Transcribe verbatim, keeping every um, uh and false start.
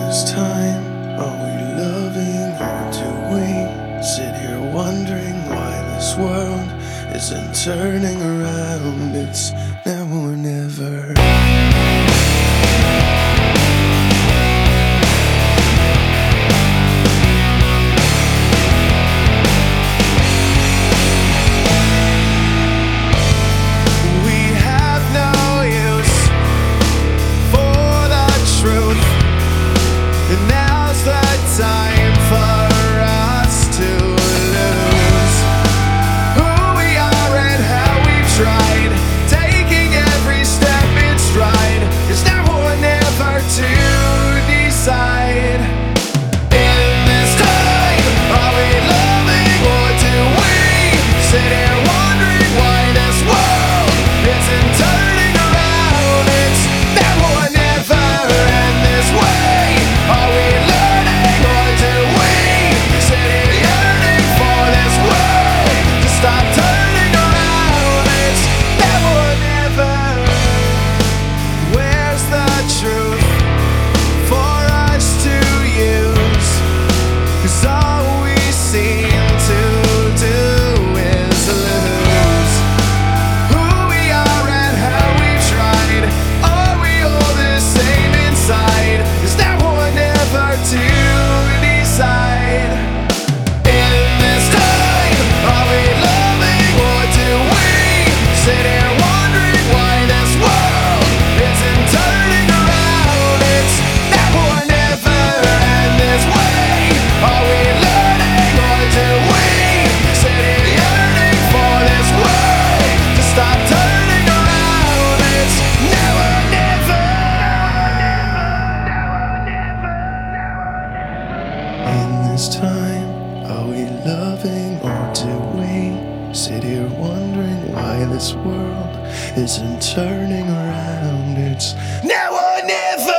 this time, are we loving or do we sit here wondering why this world isn't turning around? It's now or never. And now's the time for us to lose who we are and how we've tried, taking every step in stride. It's now or never to decide. In this time, are we loving or do we sit here wondering why this world isn't turning around? It's now or never, and this way. Are we learning or do we sit here yearning for this world to stop turning around? It's now or never. Where's the truth for us to use? 'Cause all we seem to do is lose who we are and how we tried. Are we all the same inside? Is that never to decide? In this time, are we loving or do we sit here wondering why this world isn't turning around? It's now or never, and this way. Are we learning or do we sit here yearning for this world to stop turning around? It's now or never. In this time, are we loving or do we sit here wondering why this world isn't turning around? It's Now or never.